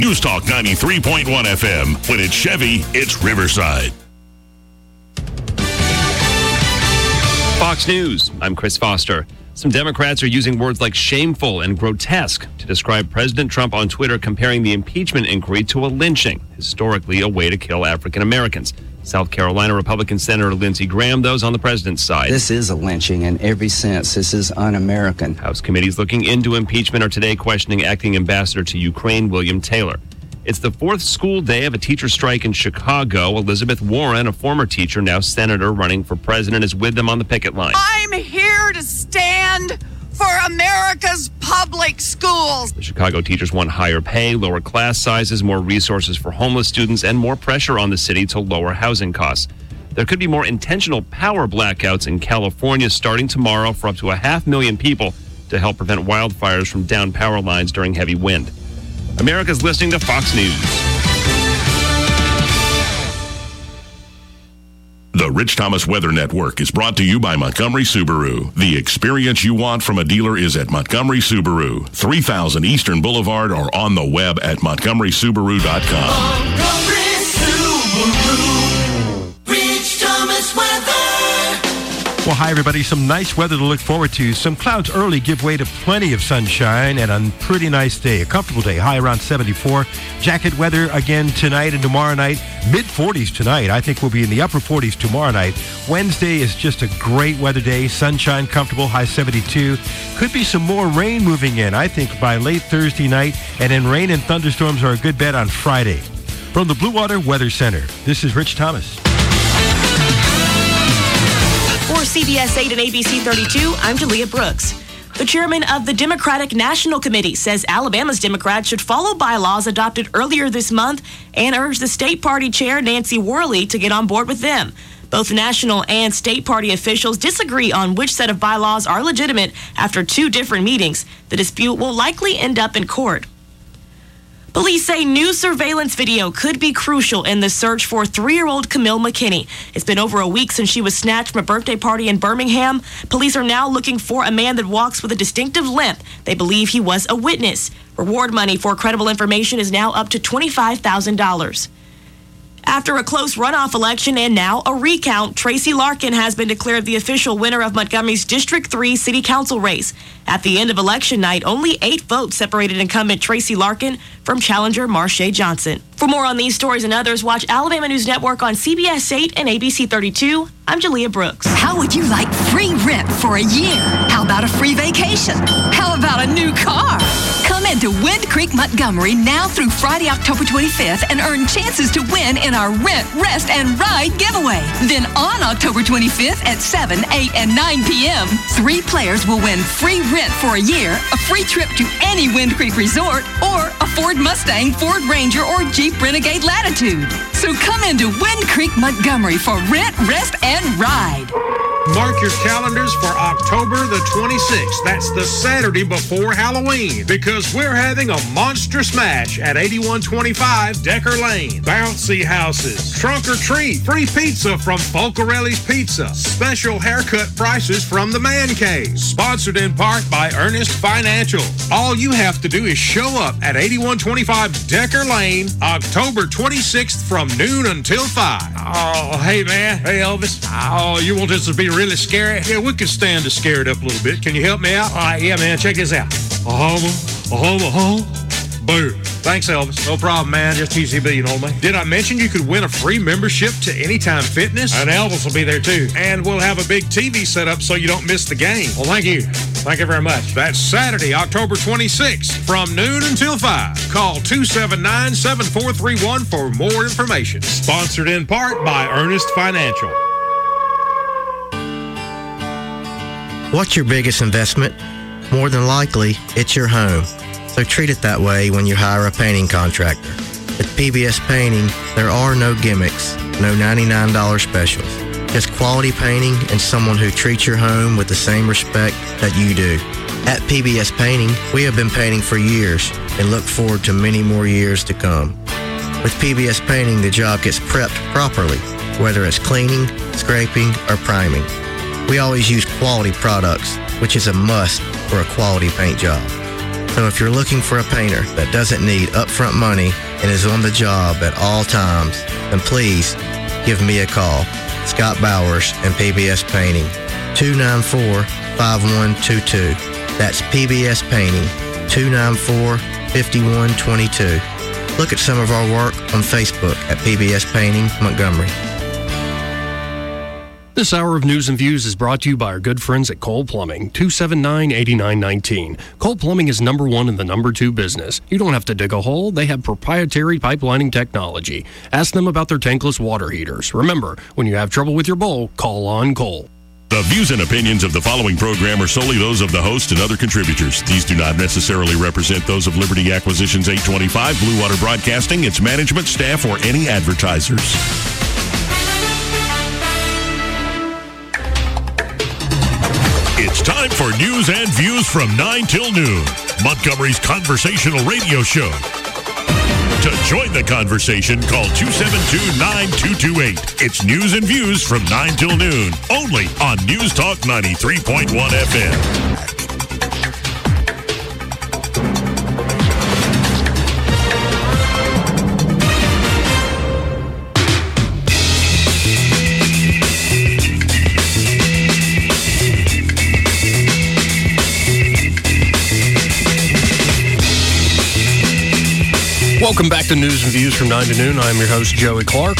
News Talk 93.1 FM. When it's Chevy, it's Riverside. Fox News, I'm Chris Foster. Some Democrats are using words like shameful and grotesque to describe President Trump on Twitter, comparing the impeachment inquiry to a lynching, historically a way to kill African Americans. South Carolina Republican Senator Lindsey Graham, those on the president's side. This is a lynching in every sense. This is un-American. House committees looking into impeachment are today questioning acting ambassador to Ukraine, William Taylor. It's the fourth school day of a teacher strike in Chicago. Elizabeth Warren, a former teacher, now senator, running for president, is with them on the picket line. I'm here to stand for America's public schools. The Chicago teachers want higher pay, lower class sizes, more resources for homeless students, and more pressure on the city to lower housing costs. There could be more intentional power blackouts in California starting tomorrow for up to 500,000 people to help prevent wildfires from downed power lines during heavy wind. America's listening to Fox News. The Rich Thomas Weather Network is brought to you by Montgomery Subaru. The experience you want from a dealer is at Montgomery Subaru, 3000 Eastern Boulevard, or on the web at montgomerysubaru.com. Montgomery Subaru, Rich Thomas Weather. Well, hi, everybody. Some nice weather to look forward to. Some clouds early give way to plenty of sunshine and a pretty nice day. A comfortable day, high around 74. Jacket weather again tonight and tomorrow night. Mid-40s tonight. I think we'll be in the upper 40s tomorrow night. Wednesday is just a great weather day. Sunshine, comfortable, high 72. Could be some more rain moving in, I think, by late Thursday night. And then rain and thunderstorms are a good bet on Friday. From the Blue Water Weather Center, this is Rich Thomas. For CBS 8 and ABC 32, I'm Julia Brooks. The chairman of the Democratic National Committee says Alabama's Democrats should follow bylaws adopted earlier this month and urge the state party chair, Nancy Worley, to get on board with them. Both national and state party officials disagree on which set of bylaws are legitimate after two different meetings. The dispute will likely end up in court. Police say new surveillance video could be crucial in the search for 3-year-old Camille McKinney. It's been over a week since she was snatched from a birthday party in Birmingham. Police are now looking for a man that walks with a distinctive limp. They believe he was a witness. Reward money for credible information is now up to $25,000. After a close runoff election and now a recount, Tracy Larkin has been declared the official winner of Montgomery's District 3 City Council race. At the end of election night, only 8 votes separated incumbent Tracy Larkin from challenger Marsha Johnson. For more on these stories and others, watch Alabama News Network on CBS 8 and ABC 32. I'm Julia Brooks. How would you like free rent for a year? How about a free vacation? How about a new car? Come into Wind Creek Montgomery now through Friday, October 25th and earn chances to win in our Rent, Rest, and Ride giveaway. Then on October 25th at 7, 8, and 9 p.m., 3 players will win free rent for a year, a free trip to any Wind Creek resort, or a Ford Mustang, Ford Ranger, or Jeep Renegade Latitude. So come into Wind Creek Montgomery for Rent, Rest, and Ride. Mark your calendars for October the 26th. That's the Saturday before Halloween, because we're having a monster smash at 8125 Decker Lane. Bouncy houses, trunk or treat, free pizza from Folcarelli's Pizza, special haircut prices from the Man Cave. Sponsored in part by Earnest Financial. All you have to do is show up at 8125 Decker Lane, October 26th from noon until 5. Oh, hey man. Hey Elvis. Oh, you want this to be really scary? Yeah, we can stand to scare it up a little bit. Can you help me out? All right, yeah, man, check this out. Boo. Thanks, Elvis. No problem, man. Just TCB, you know me. Did I mention you could win a free membership to Anytime Fitness? And Elvis will be there, too. And we'll have a big TV set up so you don't miss the game. Well, thank you. Thank you very much. That's Saturday, October 26th, from noon until 5. Call 279-7431 for more information. Sponsored in part by Earnest Financial. What's your biggest investment? More than likely, it's your home. So treat it that way when you hire a painting contractor. At PBS Painting, there are no gimmicks, no $99 specials. Just quality painting and someone who treats your home with the same respect that you do. At PBS Painting, we have been painting for years and look forward to many more years to come. With PBS Painting, the job gets prepped properly, whether it's cleaning, scraping, or priming. We always use quality products, which is a must for a quality paint job. So if you're looking for a painter that doesn't need upfront money and is on the job at all times, then please give me a call. Scott Bowers and PBS Painting, 294-5122. That's PBS Painting, 294-5122. Look at some of our work on Facebook at PBS Painting Montgomery. This hour of News and Views is brought to you by our good friends at Cole Plumbing, 279-8919. Cole Plumbing is number one in the number two business. You don't have to dig a hole. They have proprietary pipelining technology. Ask them about their tankless water heaters. Remember, when you have trouble with your bowl, call on Cole. The views and opinions of the following program are solely those of the host and other contributors. These do not necessarily represent those of Liberty Acquisitions 825, Blue Water Broadcasting, its management, staff, or any advertisers. It's time for News and Views from 9 till noon, Montgomery's conversational radio show. To join the conversation, call 272-9228. It's News and Views from 9 till noon, only on News Talk 93.1 FM. Welcome back to News and Views from 9 to noon. I'm your host, Joey Clark.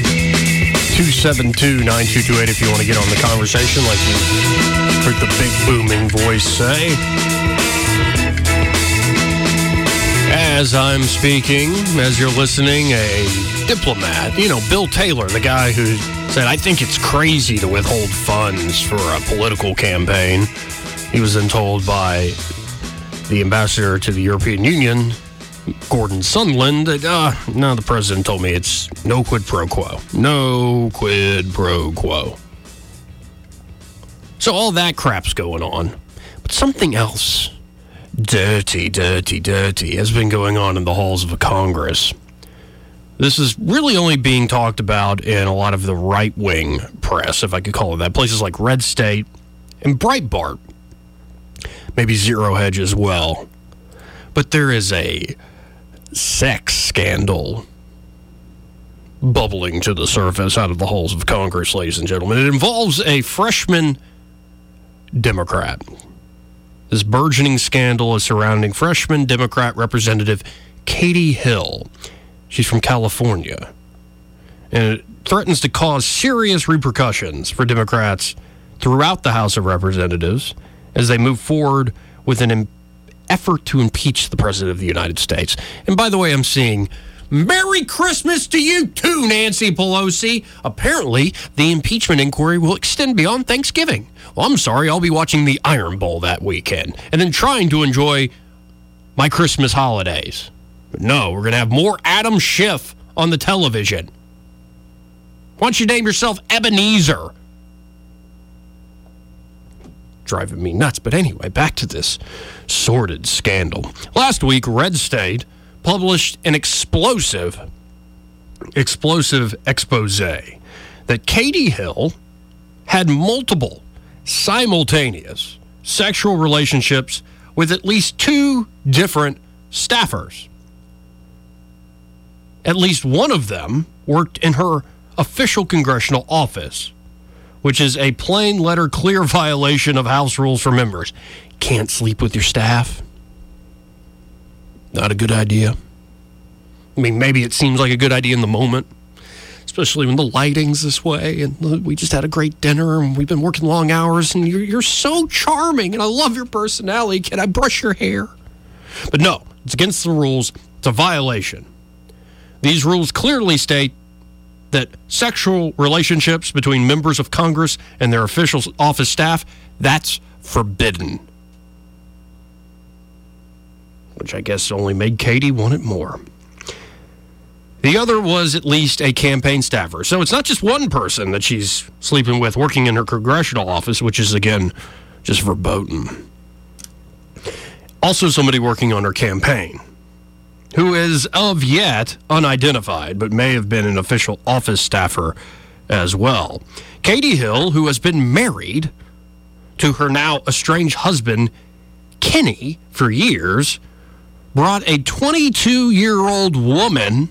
272-9228 if you want to get on the conversation, like you heard the big booming voice say. As I'm speaking, as you're listening, a diplomat, Bill Taylor, the guy who said, I think it's crazy to withhold funds for a political campaign. He was then told by the ambassador to the European Union, Gordon Sondland, that, no, the president told me it's no quid pro quo. No quid pro quo. So all that crap's going on. But something else dirty has been going on in the halls of Congress. This is really only being talked about in a lot of the right-wing press, if I could call it that. Places like Red State and Breitbart. Maybe Zero Hedge as well. But there is a sex scandal bubbling to the surface out of the halls of Congress, ladies and gentlemen. It involves a freshman Democrat. This burgeoning scandal is surrounding freshman Democrat Representative Katie Hill. She's from California. And it threatens to cause serious repercussions for Democrats throughout the House of Representatives as they move forward with an effort to impeach the President of the United States. And by the way, I'm seeing Merry Christmas to you too, Nancy Pelosi. Apparently, the impeachment inquiry will extend beyond Thanksgiving. Well, I'm sorry, I'll be watching the Iron Bowl that weekend and then trying to enjoy my Christmas holidays. But no, we're going to have more Adam Schiff on the television. Why don't you name yourself Ebenezer? Driving me nuts. But anyway, back to this sordid scandal. Last week, Red State published an explosive expose that Katie Hill had multiple simultaneous sexual relationships with at least 2 different staffers. At least one of them worked in her official congressional office, which is a plain letter clear violation of House rules for members. Can't sleep with your staff. Not a good idea. I mean, maybe it seems like a good idea in the moment, especially when the lighting's this way and we just had a great dinner and we've been working long hours and you're so charming and I love your personality. Can I brush your hair? But no, it's against the rules. It's a violation. These rules clearly state that sexual relationships between members of Congress and their official office staff, that's forbidden. Which I guess only made Katie want it more. The other was at least a campaign staffer. So it's not just one person that she's sleeping with working in her congressional office, which is, again, just verboten. Also somebody working on her campaign, who is of yet unidentified, but may have been an official office staffer as well. Katie Hill, who has been married to her now estranged husband, Kinney, for years, brought a 22-year-old woman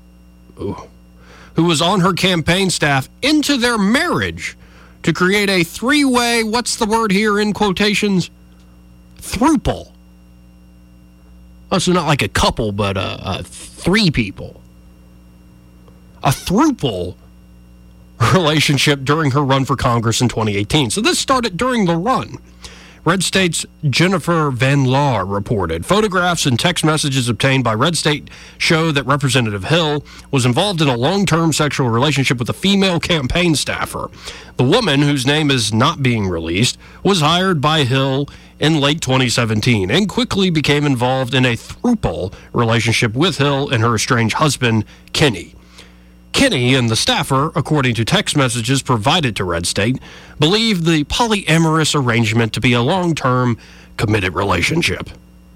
who was on her campaign staff into their marriage to create a three-way, what's the word here in quotations? Throuple. Oh, so not like a couple, but three people. A throuple relationship during her run for Congress in 2018. So this started during the run. Red State's Jennifer Van Laar reported photographs and text messages obtained by Red State show that Representative Hill was involved in a long-term sexual relationship with a female campaign staffer. The woman, whose name is not being released, was hired by Hill in late 2017 and quickly became involved in a throuple relationship with Hill and her estranged husband, Kinney. Kinney and the staffer, according to text messages provided to Red State, believed the polyamorous arrangement to be a long-term, committed relationship.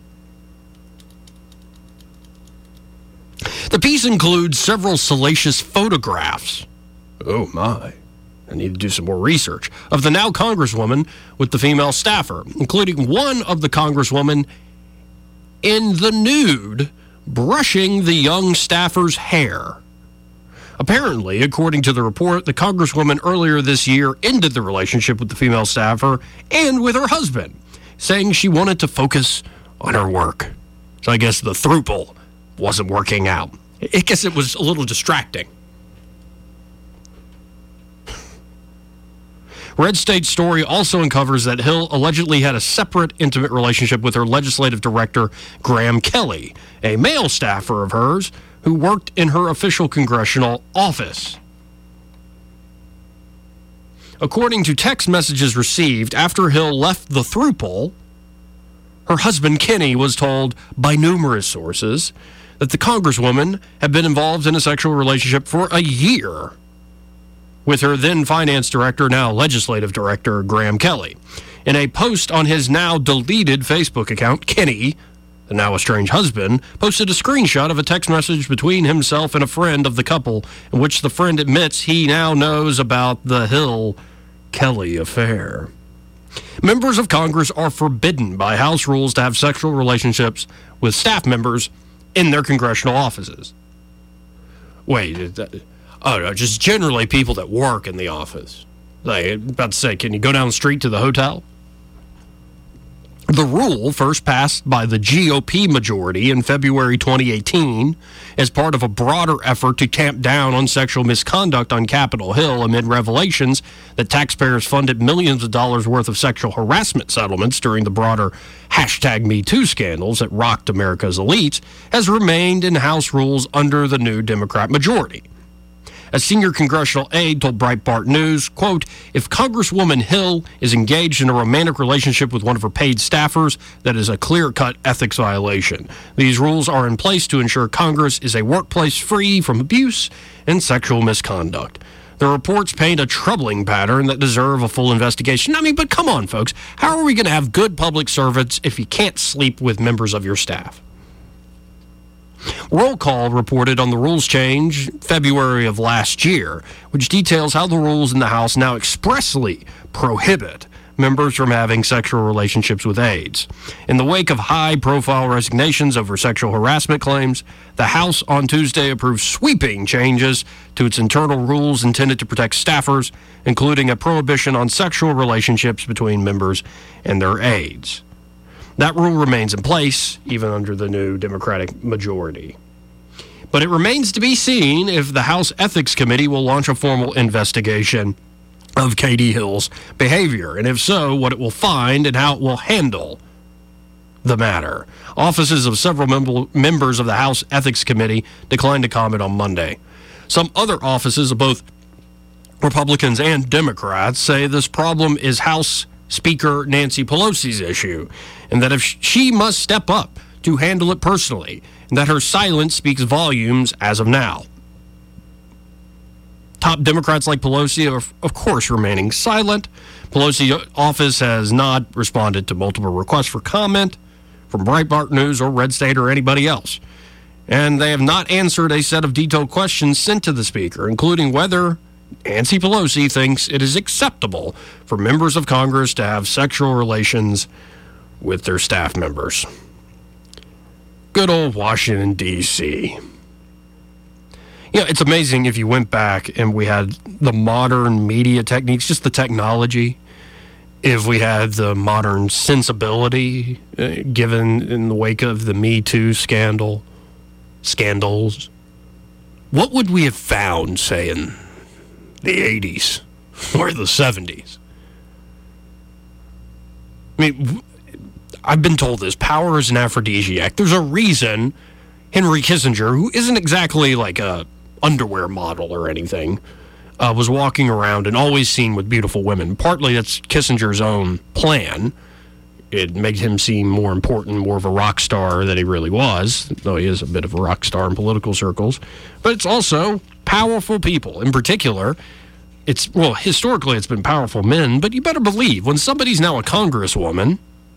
The piece includes several salacious photographs. Oh, my. I need to do some more research. Of the now Congresswoman with the female staffer, including one of the Congresswoman in the nude brushing the young staffer's hair. Apparently, according to the report, the Congresswoman earlier this year ended the relationship with the female staffer and with her husband, saying she wanted to focus on her work. So I guess the throuple wasn't working out. I guess it was a little distracting. Red State's story also uncovers that Hill allegedly had a separate intimate relationship with her legislative director, Graham Kelly, a male staffer of hers who worked in her official congressional office. According to text messages received after Hill left the throuple, her husband Kinney was told by numerous sources that the Congresswoman had been involved in a sexual relationship for a year with her then finance director, now legislative director, Graham Kelly. In a post on his now deleted Facebook account, Kinney, the now estranged husband, posted a screenshot of a text message between himself and a friend of the couple, in which the friend admits he now knows about the Hill-Kelly affair. Members of Congress are forbidden by House rules to have sexual relationships with staff members in their congressional offices. Wait, no, just generally people that work in the office. Like, about to say, can you go down the street to the hotel? The rule, first passed by the GOP majority in February 2018 as part of a broader effort to tamp down on sexual misconduct on Capitol Hill amid revelations that taxpayers funded millions of dollars worth of sexual harassment settlements during the broader #MeToo scandals that rocked America's elites, has remained in House rules under the new Democrat majority. A senior congressional aide told Breitbart News, quote, if Congresswoman Hill is engaged in a romantic relationship with one of her paid staffers, that is a clear-cut ethics violation. These rules are in place to ensure Congress is a workplace free from abuse and sexual misconduct. The reports paint a troubling pattern that deserve a full investigation. I mean, but come on, folks. How are we going to have good public servants if you can't sleep with members of your staff? Roll Call reported on the rules change February of last year, which details how the rules in the House now expressly prohibit members from having sexual relationships with aides. In the wake of high-profile resignations over sexual harassment claims, the House on Tuesday approved sweeping changes to its internal rules intended to protect staffers, including a prohibition on sexual relationships between members and their aides. That rule remains in place, even under the new Democratic majority. But it remains to be seen if the House Ethics Committee will launch a formal investigation of Katie Hill's behavior, and if so, what it will find and how it will handle the matter. Offices of several members of the House Ethics Committee declined to comment on Monday. Some other offices of both Republicans and Democrats say this problem is House Speaker Nancy Pelosi's issue, and that if she must step up to handle it personally, and that her silence speaks volumes as of now. Top Democrats like Pelosi are, of course, remaining silent. Pelosi's office has not responded to multiple requests for comment from Breitbart News or Red State or anybody else. And they have not answered a set of detailed questions sent to the Speaker, including whether Nancy Pelosi thinks it is acceptable for members of Congress to have sexual relations with their staff members. Good old Washington, D.C. It's amazing if you went back and we had the modern media techniques, just the technology, if we had the modern sensibility given in the wake of the Me Too scandals, what would we have found, say, in the 80s or the 70s? I mean, I've been told this. Power is an aphrodisiac. There's a reason Henry Kissinger, who isn't exactly like a underwear model or anything, was walking around and always seen with beautiful women. Partly that's Kissinger's own plan. It made him seem more important, more of a rock star than he really was, though he is a bit of a rock star in political circles. But it's also powerful people. In particular, historically it's been powerful men, but you better believe when somebody's now a congresswoman,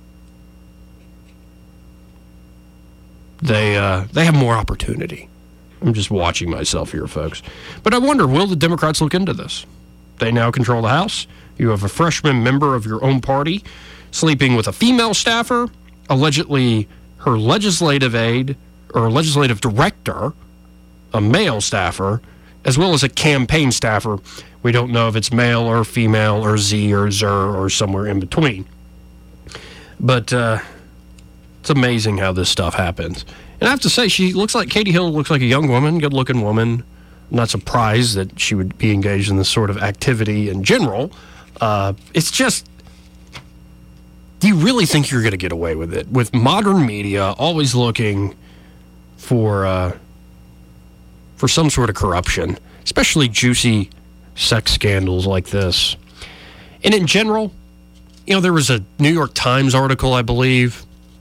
they have more opportunity. I'm just watching myself here, folks. But I wonder, will the Democrats look into this? They now control the House. You have a freshman member of your own party sleeping with a female staffer, allegedly her legislative aide or legislative director, a male staffer, as well as a campaign staffer. We don't know if it's male or female or Z or Zer or somewhere in between. But it's amazing how this stuff happens. And I have to say, Katie Hill looks like a young woman, good-looking woman. I'm not surprised that she would be engaged in this sort of activity in general. It's just, do you really think you're going to get away with it? With modern media always looking for some sort of corruption, especially juicy sex scandals like this. And in general, there was a New York Times article, I believe,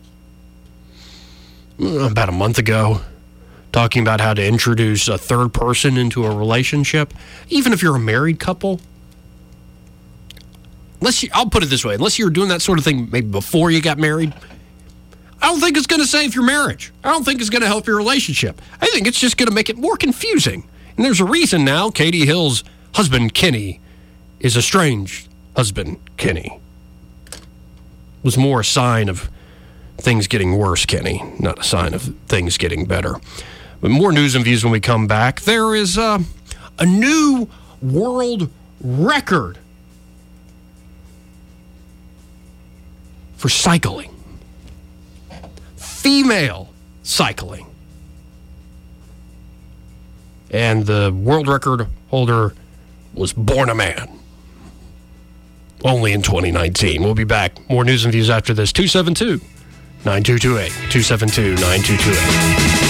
about a month ago, talking about how to introduce a third person into a relationship, even if you're a married couple. I'll put it this way, unless you're doing that sort of thing maybe before you got married, I don't think it's going to save your marriage. I don't think it's going to help your relationship. I think it's just going to make it more confusing. And there's a reason now Katie Hill's husband, Kenny, is estranged husband, Kenny. It was more a sign of things getting worse, Kenny, not a sign of things getting better. But more news and views when we come back. There is a new world record for cycling. Female cycling. And the world record holder was born a man. Only in 2019. We'll be back. More news and views after this. 272-9228. 272-9228.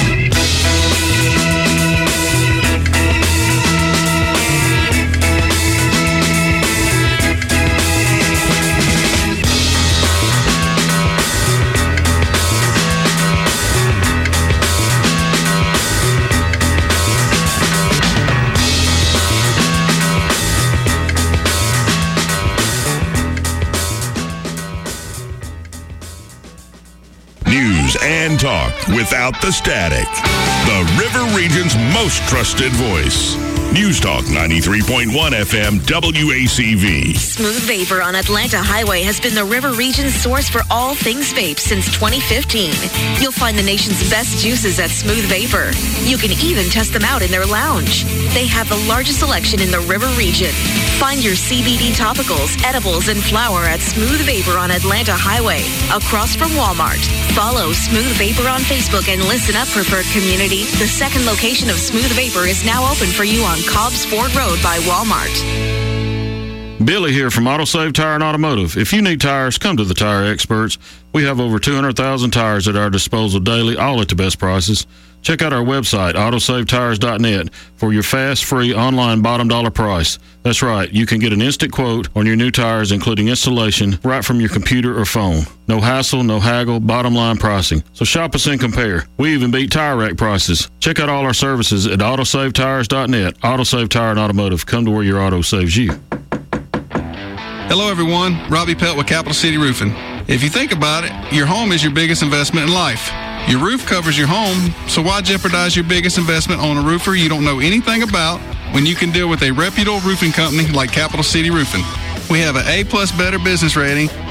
And talk without the static. The River Region's most trusted voice. News Talk 93.1 FM WACV. Smooth Vapor on Atlanta Highway has been the River Region's source for all things vape since 2015. You'll find the nation's best juices at Smooth Vapor. You can even test them out in their lounge. They have the largest selection in the River Region. Find your CBD topicals, edibles, and flower at Smooth Vapor on Atlanta Highway, across from Walmart. Follow Smooth Vapor on Facebook and listen up, preferred community. The second location of Smooth Vapor is now open for you on Cobbs Ford Road by Walmart. Billy here from AutoSave Tire and Automotive. If you need tires, come to the Tire Experts. We have over 200,000 tires at our disposal daily, all at the best prices. Check out our website, autosavetires.net, for your fast, free, online bottom dollar price. That's right, you can get an instant quote on your new tires, including installation, right from your computer or phone. No hassle, no haggle, bottom line pricing. So shop us and compare. We even beat tire rack prices. Check out all our services at autosavetires.net. AutoSave Tire and Automotive. Come to where your auto saves you. Hello, everyone. Robbie Pelt with Capital City Roofing. If you think about it, your home is your biggest investment in life. Your roof covers your home, so why jeopardize your biggest investment on a roofer you don't know anything about when you can deal with a reputable roofing company like Capital City Roofing? We have an A+ Better business rating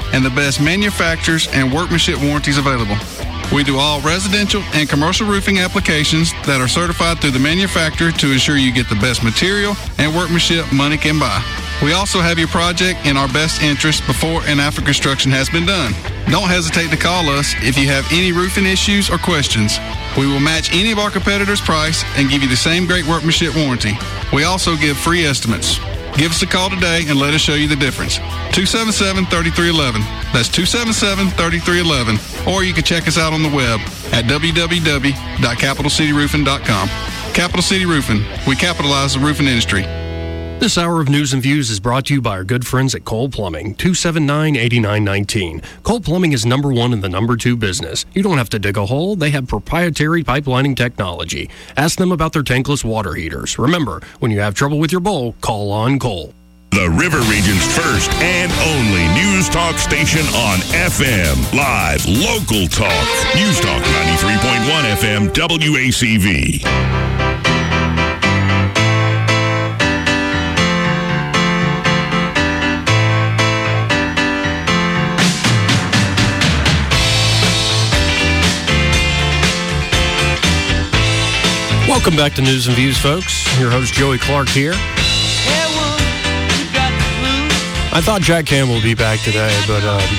and the best manufacturers and workmanship warranties available. We do all residential and commercial roofing applications that are certified through the manufacturer to ensure you get the best material and workmanship money can buy. We also have your project in our best interest before and after construction has been done. Don't hesitate to call us if you have any roofing issues or questions. We will match any of our competitors' price and give you the same great workmanship warranty. We also give free estimates. Give us a call today and let us show you the difference. 277-3311. That's 277-3311. Or you can check us out on the web at www.capitalcityroofing.com. Capital City Roofing. We capitalize the roofing industry. This hour of News and Views is brought to you by our good friends at Cole Plumbing, 279-8919. Cole Plumbing is number one in the number two business. You don't have to dig a hole. They have proprietary pipelining technology. Ask them about their tankless water heaters. Remember, when you have trouble with your bowl, call on Cole. The River Region's first and only news talk station on FM. Live, local talk. News Talk 93.1 FM WACV. Welcome back to News and Views, folks. Your host, Joey Clark here. I thought Jack Campbell would be back today, but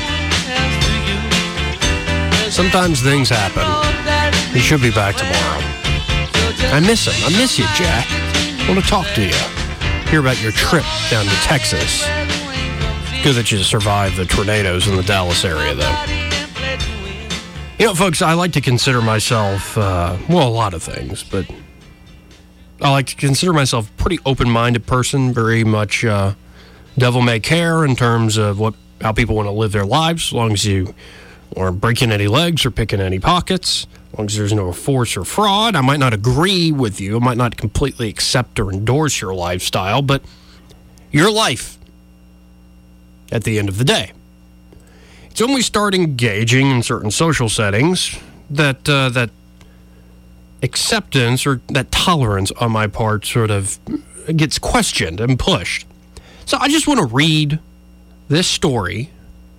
sometimes things happen. He should be back tomorrow. I miss him. I miss you, Jack. I want to talk to you. Hear about your trip down to Texas. Good that you survived the tornadoes in the Dallas area, though. You know, folks, I like to consider myself, a lot of things, but I like to consider myself a pretty open-minded person, very much devil may care in terms of how people want to live their lives, as long as you aren't breaking any legs or picking any pockets, as long as there's no force or fraud. I might not agree with you. I might not completely accept or endorse your lifestyle, but your life at the end of the day. It's when we start engaging in certain social settings that acceptance or that tolerance on my part sort of gets questioned and pushed. So I just want to read this story.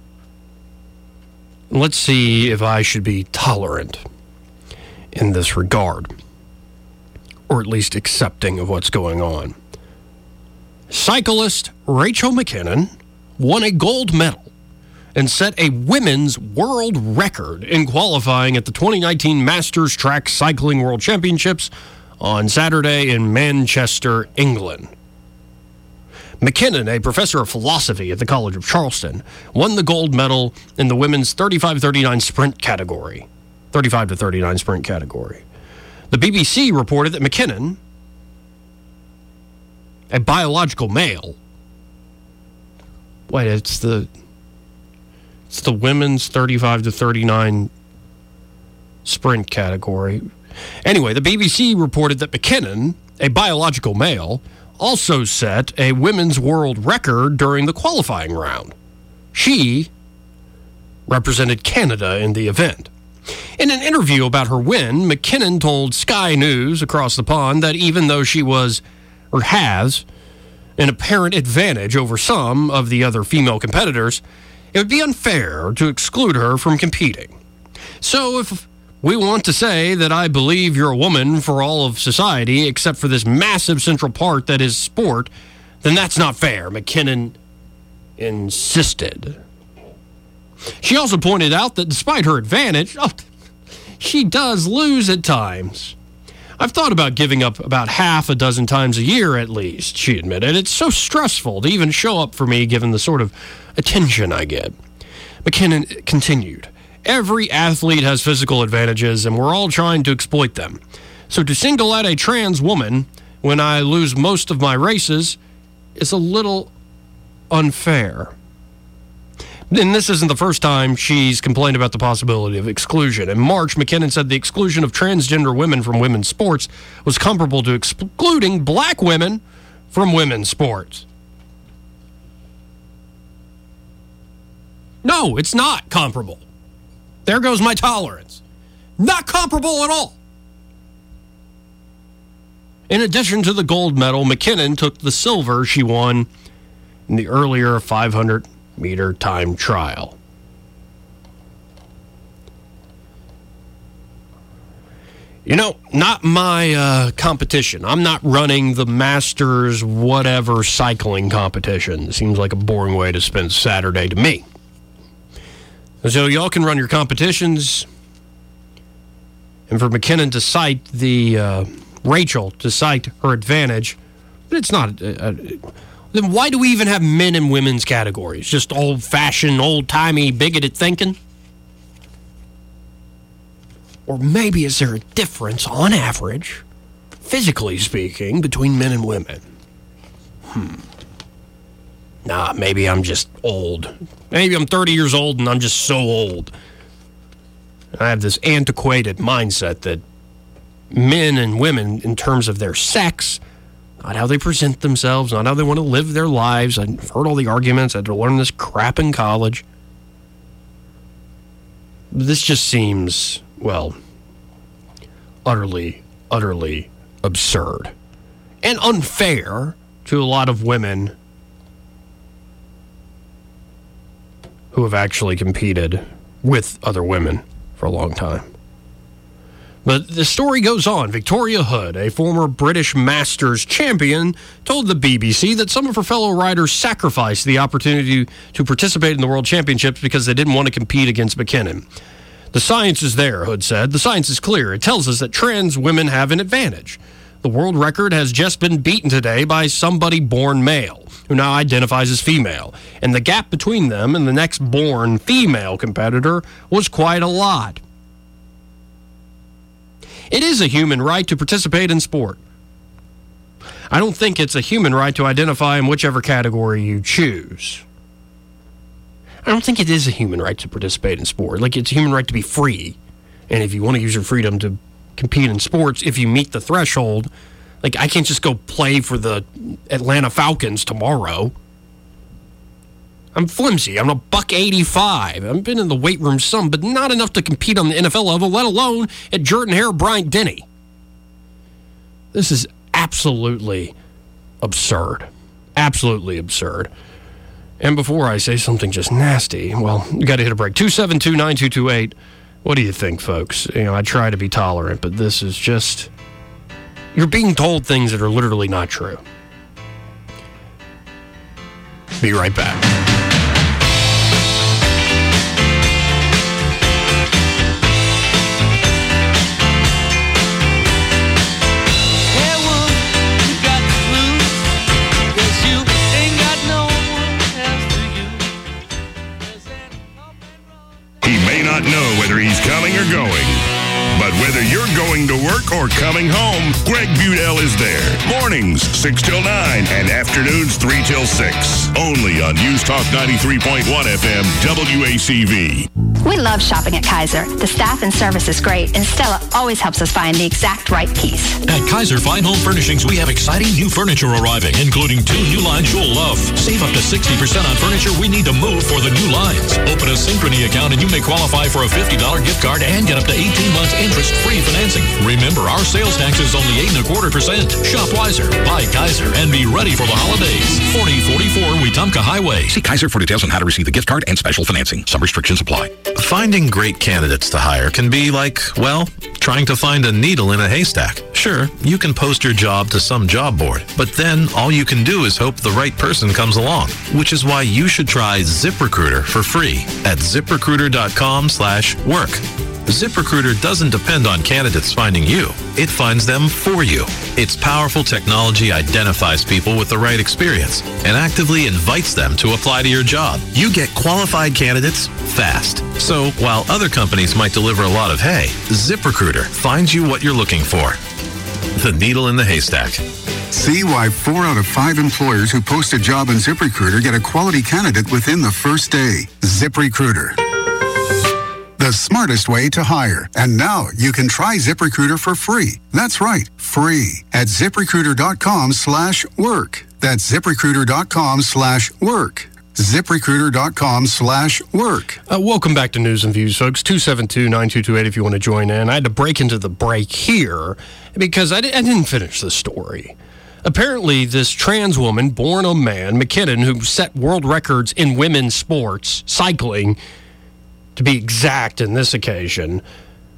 Let's see if I should be tolerant in this regard, or at least accepting of what's going on. Cyclist Rachel McKinnon won a gold medal and set a women's world record in qualifying at the 2019 Masters Track Cycling World Championships on Saturday in Manchester, England. McKinnon, a professor of philosophy at the College of Charleston, won the gold medal in the women's 35-39 sprint category. 35 to 39 sprint category. The BBC reported that McKinnon, a biological male, it's the women's 35 to 39 sprint category. Anyway, the BBC reported that McKinnon, a biological male, also set a women's world record during the qualifying round. She represented Canada in the event. In an interview about her win, McKinnon told Sky News across the pond that even though she has an apparent advantage over some of the other female competitors, it would be unfair to exclude her from competing. So if we want to say that I believe you're a woman for all of society except for this massive central part that is sport, then that's not fair, McKinnon insisted. She also pointed out that despite her advantage, she does lose at times. I've thought about giving up about half a dozen times a year at least, she admitted. It's so stressful to even show up for me given the sort of attention I get. McKinnon continued, every athlete has physical advantages and we're all trying to exploit them. So to single out a trans woman when I lose most of my races is a little unfair. And this isn't the first time she's complained about the possibility of exclusion. In March, McKinnon said the exclusion of transgender women from women's sports was comparable to excluding black women from women's sports. No, it's not comparable. There goes my tolerance. Not comparable at all. In addition to the gold medal, McKinnon took the silver she won in the earlier 500-meter time trial. Not my competition. I'm not running the Masters whatever cycling competition. Seems like a boring way to spend Saturday to me. So y'all can run your competitions. And for McKinnon to cite Rachel to cite her advantage, but it's not. Then why do we even have men and women's categories? Just old-fashioned, old-timey, bigoted thinking? Or maybe is there a difference, on average, physically speaking, between men and women? Nah, maybe I'm just old. Maybe I'm 30 years old and I'm just so old. I have this antiquated mindset that men and women, in terms of their sex, not how they present themselves, not how they want to live their lives. I've heard all the arguments. I had to learn this crap in college. This just seems, well, utterly absurd and unfair to a lot of women who have actually competed with other women for a long time. But the story goes on. Victoria Hood, a former British Masters champion, told the BBC that some of her fellow riders sacrificed the opportunity to participate in the World Championships because they didn't want to compete against McKinnon. The science is there, Hood said. The science is clear. It tells us that trans women have an advantage. The world record has just been beaten today by somebody born male, who now identifies as female. And the gap between them and the next born female competitor was quite a lot. It is a human right to participate in sport. I don't think it's a human right to identify in whichever category you choose. I don't think it is a human right to participate in sport. Like, it's a human right to be free. And if you want to use your freedom to compete in sports, if you meet the threshold, like, I can't just go play for the Atlanta Falcons tomorrow. I'm flimsy. I'm a $185. I've been in the weight room some, but not enough to compete on the NFL level, let alone at Jordan-Hare Bryant-Denny. This is absolutely absurd. Absolutely absurd. And before I say something just nasty, well, you got to hit a break. 272-9228. What do you think, folks? I try to be tolerant, but this is just... You're being told things that are literally not true. Be right back. He may not know whether he's coming or going, but whether you're going to work or coming home, Greg Budell is there. Mornings, 6 till 9, and afternoons, 3 till 6. Only on News Talk 93.1 FM, WACV. We love shopping at Kaiser. The staff and service is great, and Stella always helps us find the exact right piece. At Kaiser Fine Home Furnishings, we have exciting new furniture arriving, including 2 new lines you'll love. Save up to 60% on furniture we need to move for the new lines. Open a Synchrony account and you may qualify for a $50 gift card and get up to 18 months interest-free financing. Remember, our sales tax is only 8.25%. Shop wiser, buy Kaiser, and be ready for the holidays. 4044 Wetumpka Highway. See Kaiser for details on how to receive the gift card and special financing. Some restrictions apply. Finding great candidates to hire can be like, well, trying to find a needle in a haystack. Sure, you can post your job to some job board, but then all you can do is hope the right person comes along, which is why you should try ZipRecruiter for free at ZipRecruiter.com/work. ZipRecruiter doesn't depend on candidates finding you. It finds them for you. Its powerful technology identifies people with the right experience and actively invites them to apply to your job. You get qualified candidates fast. So while other companies might deliver a lot of hay, ZipRecruiter finds you what you're looking for. The needle in the haystack. See why 4 out of 5 employers who post a job in ZipRecruiter get a quality candidate within the first day. ZipRecruiter. The smartest way to hire. And now you can try ZipRecruiter for free. That's right, free at ZipRecruiter.com/work. That's ZipRecruiter.com/work. ZipRecruiter.com/work. Welcome back to News and Views, folks. 272-9228 if you want to join in. I had to break into the break here because I didn't finish the story. Apparently, this trans woman, born a man, McKinnon, who set world records in women's sports, cycling, to be exact in this occasion,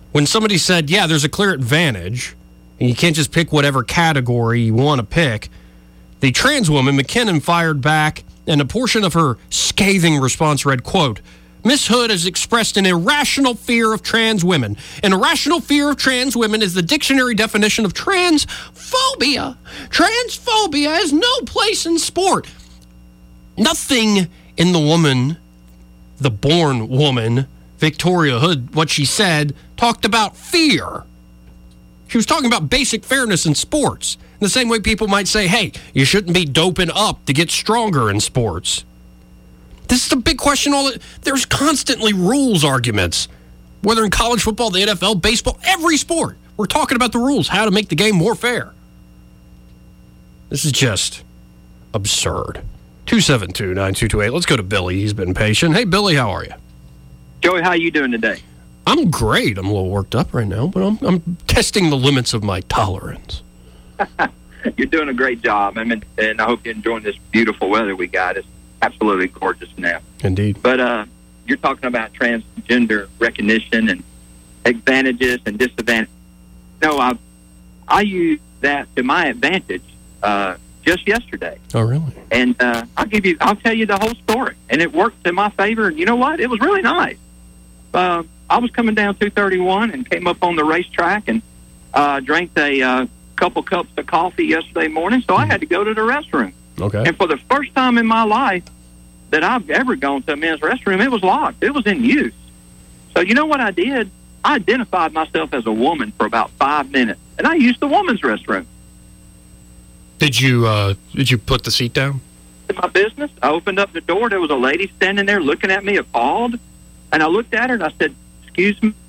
when somebody said, yeah, there's a clear advantage, and you can't just pick whatever category you want to pick, the trans woman, McKinnon, fired back, and a portion of her scathing response read, quote, Ms. Hood has expressed an irrational fear of trans women. An irrational fear of trans women is the dictionary definition of transphobia. Transphobia has no place in sport. Nothing in the woman, the born woman, Victoria Hood, what she said, talked about fear. She was talking about basic fairness in sports. In the same way people might say, hey, you shouldn't be doping up to get stronger in sports. This is a big question. There's constantly rules arguments, whether in college football, the NFL, baseball, every sport. We're talking about the rules, how to make the game more fair. This is just absurd. 272-9228. Let's go to Billy. He's been patient. Hey, Billy, how are you? Joey, how are you doing today? I'm great. I'm a little worked up right now, but I'm testing the limits of my tolerance. You're doing a great job, and I hope you're enjoying this beautiful weather we got. It's absolutely gorgeous now. Indeed. But you're talking about transgender recognition and advantages and disadvantages. No, I use that to my advantage just yesterday. Oh, really? And I'll tell you the whole story, and it worked in my favor. And you know what? It was really nice. I was coming down 231 and came up on the racetrack and drank a couple cups of coffee yesterday morning, so I had to go to the restroom. Okay. And for the first time in my life that I've ever gone to a men's restroom, it was locked. It was in use. So you know what I did? I identified myself as a woman for about 5 minutes, and I used the woman's restroom. Did you put the seat down? In my business, I opened up the door. There was a lady standing there looking at me appalled, and I looked at her and I said, "Excuse me."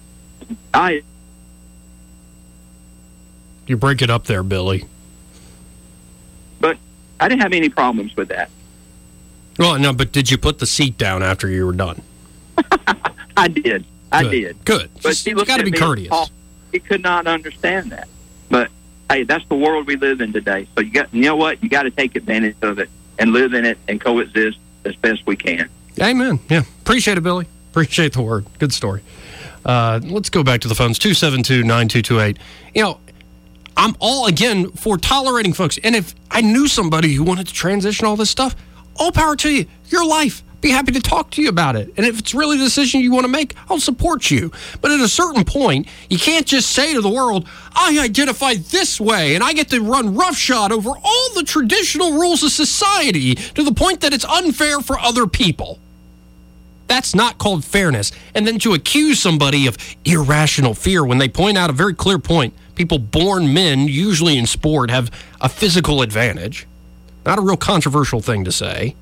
You break it up there, Billy. But I didn't have any problems with that. Well, no, but did you put the seat down after you were done? I did. I did. Good. But she looked got to at be me courteous. He could not understand that. But hey, that's the world we live in today. So you know what? You got to take advantage of it and live in it and coexist as best we can. Amen. Yeah. Appreciate it, Billy. Appreciate the word. Good story. Let's go back to the phones. 272-9228. You know, I'm all, again, for tolerating folks. And if I knew somebody who wanted to transition all this stuff, all power to you. Your life. Be happy to talk to you about it. And if it's really the decision you want to make, I'll support you. But at a certain point, you can't just say to the world, I identify this way, and I get to run roughshod over all the traditional rules of society to the point that it's unfair for other people. That's not called fairness. And then to accuse somebody of irrational fear when they point out a very clear point, people born men, usually in sport, have a physical advantage. Not a real controversial thing to say.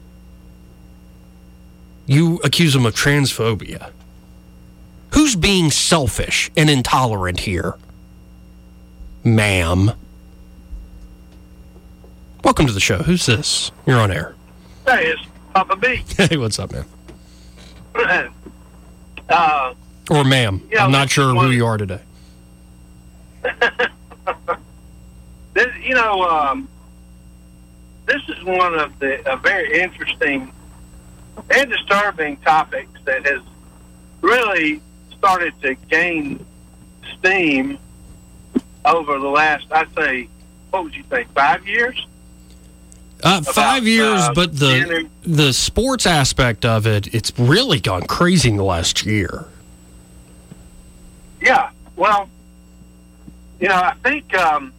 You accuse them of transphobia. Who's being selfish and intolerant here? Ma'am. Welcome to the show. Who's this? You're on air. Hey, it's Papa B. Hey, what's up, man? uh, Or ma'am. Yeah, I'm not sure who you are today. This is one of the very interesting and disturbing topics that has really started to gain steam over the last, I'd say, what would you think, 5 years? 5 years, but the sports aspect of it, it's really gone crazy in the last year. Yeah, well, I think,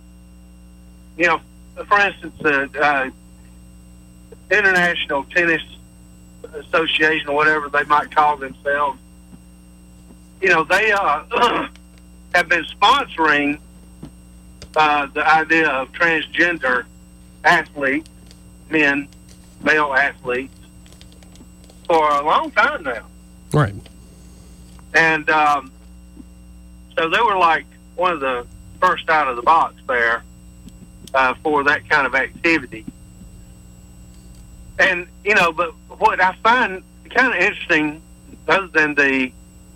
for instance, the International Tennis Association, or whatever they might call themselves, they have been sponsoring the idea of transgender athletes, male athletes, for a long time now. Right. And so they were like one of the first out of the box there for that kind of activity. And, but what I find kind of interesting, other than the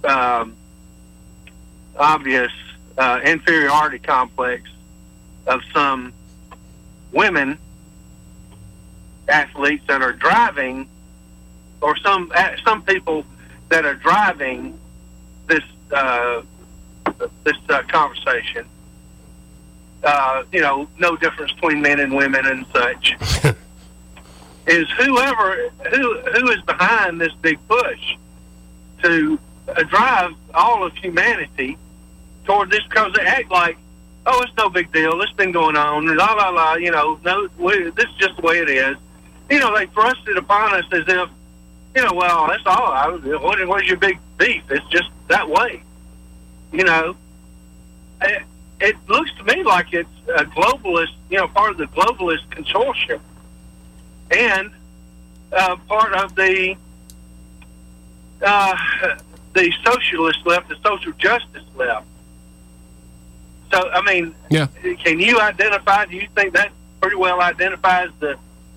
obvious inferiority complex of some women athletes that are driving, or some people that are driving this this conversation, no difference between men and women and such, is who is behind this big push to drive all of humanity toward this, because they act like, oh, it's no big deal, it's been going on, la la la, this is just the way it is. They thrust it upon us as if, well, that's all. Where's your big beef? It's just that way. It looks to me like it's a globalist, part of the globalist consortium, and part of the socialist left, the social justice left. So, I mean, Can you identify? Do you think that pretty well identifies the,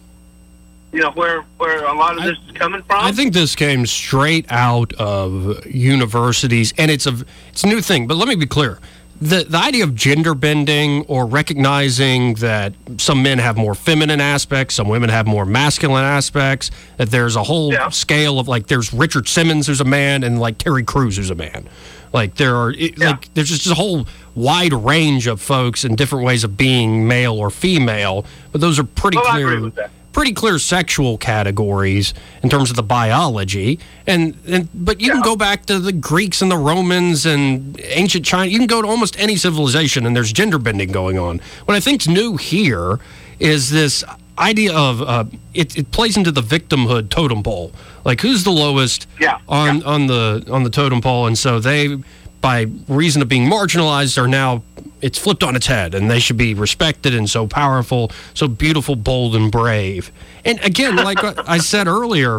where a lot of this is coming from? I think this came straight out of universities, and it's a new thing. But let me be clear. The idea of gender bending or recognizing that some men have more feminine aspects, some women have more masculine aspects, that there's a whole scale of, like, there's Richard Simmons who's a man and, like, Terry Crews who's a man. Like, there's just a whole wide range of folks and different ways of being male or female, but those are pretty clear sexual categories in terms of the biology. But you can go back to the Greeks and the Romans and ancient China. You can go to almost any civilization, and there's gender bending going on. What I think's new here is this idea of it plays into the victimhood totem pole. Like, who's the lowest on the totem pole, and so they, by reason of being marginalized, are now, it's flipped on its head, and they should be respected and so powerful, so beautiful, bold, and brave. And again, like I said earlier,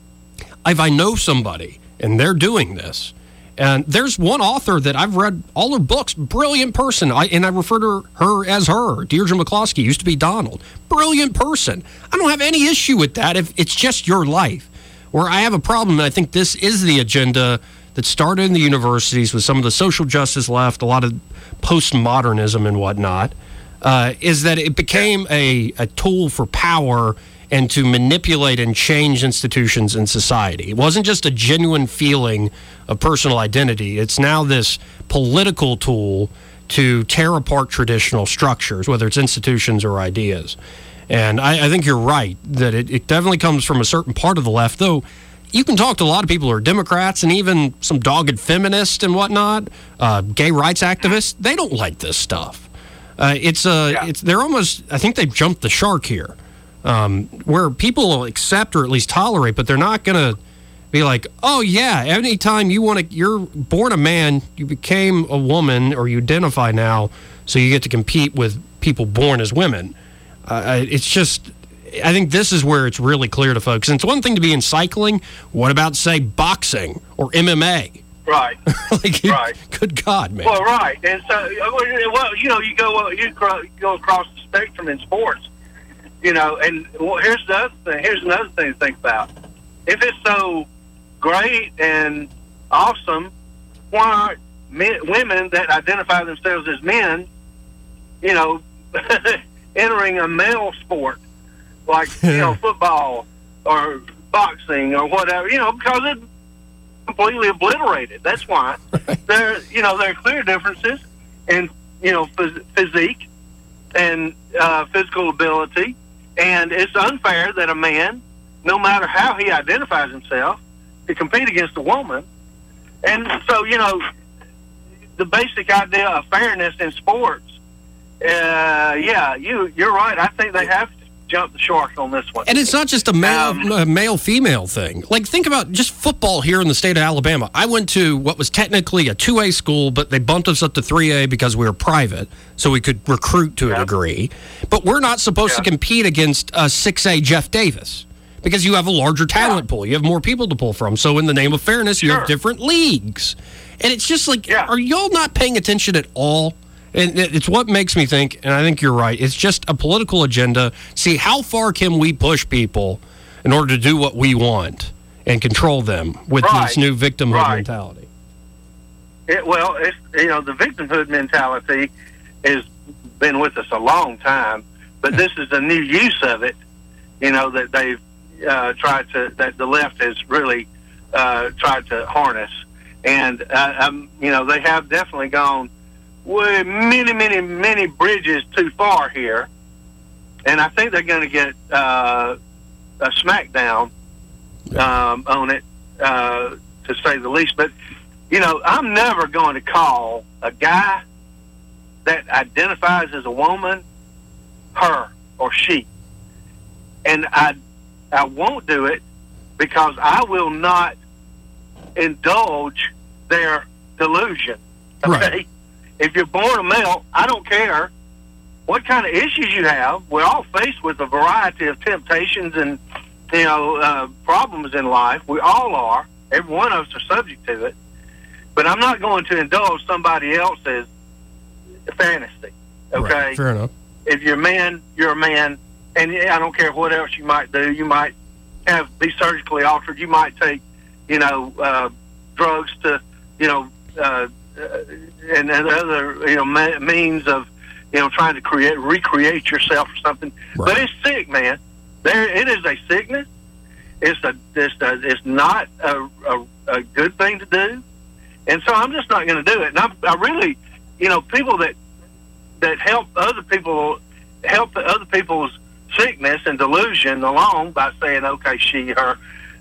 if I know somebody and they're doing this, and there's one author that I've read all her books, brilliant person, and I refer to her as her, Deirdre McCloskey, used to be Donald. Brilliant person. I don't have any issue with that if it's just your life. Where I have a problem, and I think this is the agenda that started in the universities with some of the social justice left, a lot of postmodernism and whatnot, is that it became a tool for power and to manipulate and change institutions in society. It wasn't just a genuine feeling of personal identity. It's now this political tool to tear apart traditional structures, whether it's institutions or ideas. And I think you're right, that it definitely comes from a certain part of the left, though. You can talk to a lot of people who are Democrats and even some dogged feminists and whatnot, gay rights activists. They don't like this stuff. They're almost, I think they've jumped the shark here, where people will accept or at least tolerate, but they're not going to be like, oh yeah, anytime you're born a man, you became a woman, or you identify now, so you get to compete with people born as women. It's just, I think this is where it's really clear to folks. And it's one thing to be in cycling. What about, say, boxing or MMA? Right. Right. Good God, man. Well, right. And so, you go across the spectrum in sports, and here's another thing to think about. If it's so great and awesome, why aren't women that identify themselves as men, entering a male sport like football or boxing or whatever, because it's completely obliterated. That's why there are clear differences in physique and physical ability, and it's unfair that a man, no matter how he identifies himself, to compete against a woman. And so the basic idea of fairness in sports. You're right. I think they have to jump the shark on this one. And it's not just a male-female thing. Like, think about just football here in the state of Alabama. I went to what was technically a 2A school, but they bumped us up to 3A because we were private, so we could recruit to a degree. But we're not supposed to compete against 6A Jeff Davis because you have a larger talent pool. You have more people to pull from. So in the name of fairness, you have different leagues. And it's just like, are y'all not paying attention at all? And it's what makes me think, and I think you're right, it's just a political agenda. See, how far can we push people in order to do what we want and control them with this new victimhood mentality? The victimhood mentality has been with us a long time, but this is a new use of it, that they've that the left has really tried to harness. And, they have definitely gone way many bridges too far here. And I think they're going to get a smackdown on it, to say the least. But, I'm never going to call a guy that identifies as a woman her or she. And I won't do it because I will not indulge their delusion. Okay? Right. If you're born a male, I don't care what kind of issues you have. We're all faced with a variety of temptations and, problems in life. We all are. Every one of us are subject to it. But I'm not going to indulge somebody else's fantasy. Okay? Right. Fair enough. If you're a man, you're a man. And I don't care what else you might do. You might be surgically altered. You might take, drugs to, and other, means of, trying to recreate yourself or something. Right. But it's sick, man. It is a sickness. It's not a good thing to do. And so I'm just not going to do it. And I really, people that help other people, help the other people's sickness and delusion along by saying, okay, she, her.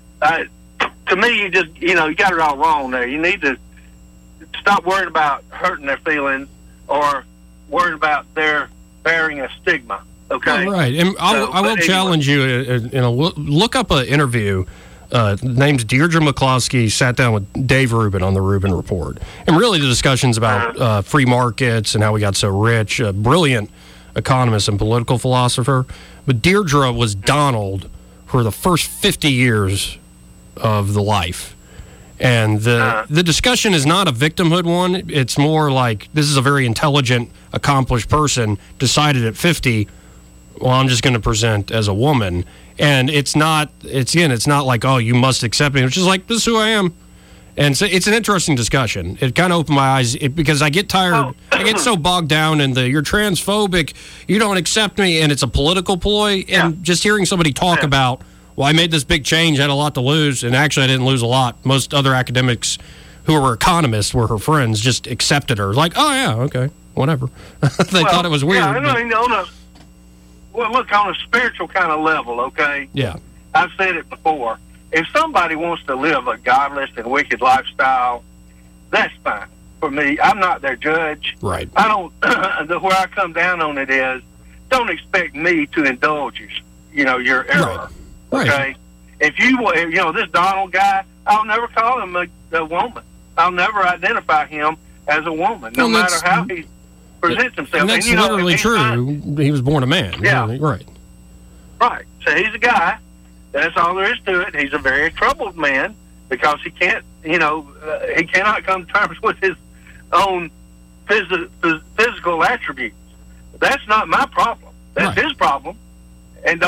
To me, you just, you got it all wrong there. You need to stop worrying about hurting their feelings or worrying about their bearing a stigma. Okay. Oh, right. And I will challenge you. Look up an interview. Name's Deirdre McCloskey sat down with Dave Rubin on the Rubin Report, and really the discussions about free markets and how we got so rich. A brilliant economist and political philosopher. But Deirdre was Donald for the first 50 years of the life. And the discussion is not a victimhood one. It's more like this is a very intelligent, accomplished person decided at 50, well, I'm just going to present as a woman. And it's not like, oh, you must accept me. It's just like, this is who I am. And so it's an interesting discussion. It kind of opened my eyes because I get tired. I get so bogged down in you're transphobic, you don't accept me, and it's a political ploy. And just hearing somebody talk about, well, I made this big change, I had a lot to lose, and actually I didn't lose a lot. Most other academics who were economists were her friends, just accepted her. Like, oh, yeah, okay, whatever. They thought it was weird. Yeah, look, on a spiritual kind of level, okay? Yeah. I've said it before. If somebody wants to live a godless and wicked lifestyle, that's fine for me. I'm not their judge. Right. I don't, where I come down on it is, don't expect me to indulge your error. Right. Okay? If this Donald guy, I'll never call him a woman. I'll never identify him as a woman, no matter how he presents himself. And that's literally true. He was born a man. Yeah. Really. Right. Right. So he's a guy. That's all there is to it. He's a very troubled man because he can't, he cannot come to terms with his own physical attributes. That's not my problem. That's his problem. And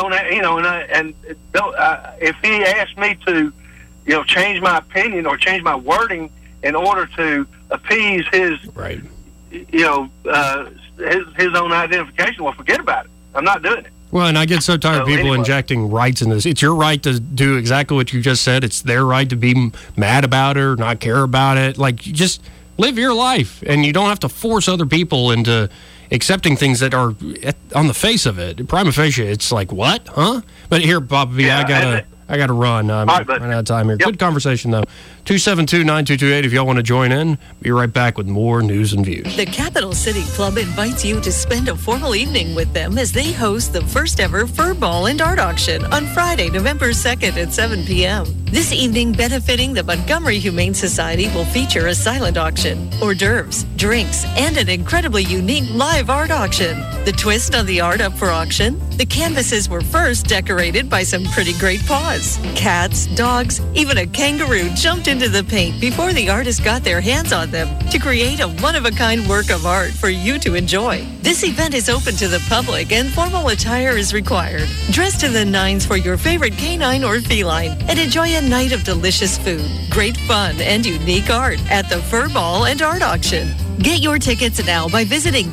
if he asked me to, change my opinion or change my wording in order to appease his, his own identification, well, forget about it. I'm not doing it. Well, and I get so tired of people injecting rights in this. It's your right to do exactly what you just said. It's their right to be mad about it or not care about it. Like, you just live your life, and you don't have to force other people into accepting things that are on the face of it. Prima facie, it's like, what? Huh? But here, Bobby, I gotta run. I'm running out of time here. Yep. Good conversation, though. 272-9228 if y'all want to join in. Be right back with more news and views. The Capital City Club invites you to spend a formal evening with them as they host the first ever Fur Ball and Art Auction on Friday, November 2nd at 7 p.m. This evening, benefiting the Montgomery Humane Society, will feature a silent auction, hors d'oeuvres, drinks, and an incredibly unique live art auction. The twist on the art up for auction? The canvases were first decorated by some pretty great paws. Cats, dogs, even a kangaroo jumped into the paint before the artists got their hands on them to create a one-of-a-kind work of art for you to enjoy. This event is open to the public and formal attire is required. Dress to the nines for your favorite canine or feline and enjoy a night of delicious food, great fun, and unique art at the Fur Ball and Art Auction. Get your tickets now by visiting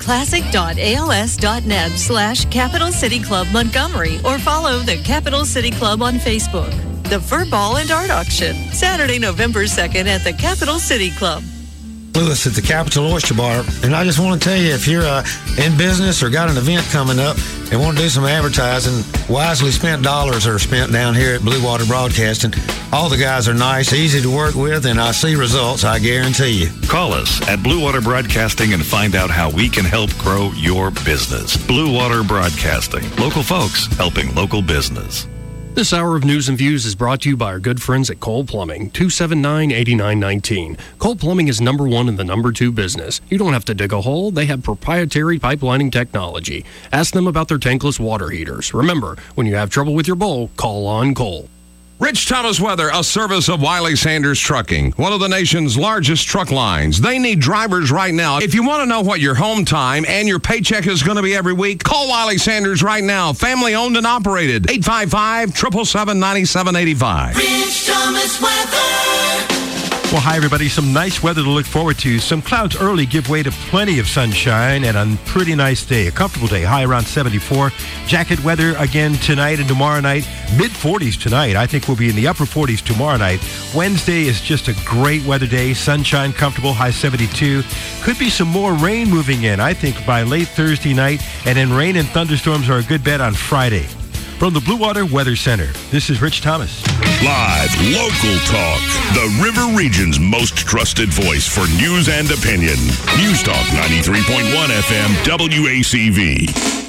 classic.als.net/Capital City Club Montgomery or follow the Capital City Club on Facebook. the Fur Ball and Art Auction, Saturday, November 2nd at the Capital City Club. Lewis at the Capital Oyster Bar, and I just want to tell you, if you're in business or got an event coming up and want to do some advertising, wisely spent dollars are spent down here at Blue Water Broadcasting. All the guys are nice, easy to work with, and I see results, I guarantee you. Call us at Blue Water Broadcasting and find out how we can help grow your business. Blue Water Broadcasting, local folks helping local business. This hour of News and Views is brought to you by our good friends at Cole Plumbing, 279-8919. Cole Plumbing is number one in the number two business. You don't have to dig a hole. They have proprietary pipelining technology. Ask them about their tankless water heaters. Remember, when you have trouble with your bowl, call on Cole. Rich Thomas Weather, a service of Wiley Sanders Trucking, one of the nation's largest truck lines. They need drivers right now. If you want to know what your home time and your paycheck is going to be every week, call Wiley Sanders right now. Family owned and operated. 855-777-9785. Rich Thomas Weather. Well, hi, everybody. Some nice weather to look forward to. Some clouds early give way to plenty of sunshine and a pretty nice day. A comfortable day, high around 74. Jacket weather again tonight and tomorrow night. Mid-40s tonight. I think we'll be in the upper 40s tomorrow night. Wednesday is just a great weather day. Sunshine, comfortable, high 72. Could be some more rain moving in, I think, by late Thursday night. And then rain and thunderstorms are a good bet on Friday. From the Blue Water Weather Center, this is Rich Thomas. Live, local talk. The River Region's most trusted voice for news and opinion. News Talk 93.1 FM WACV.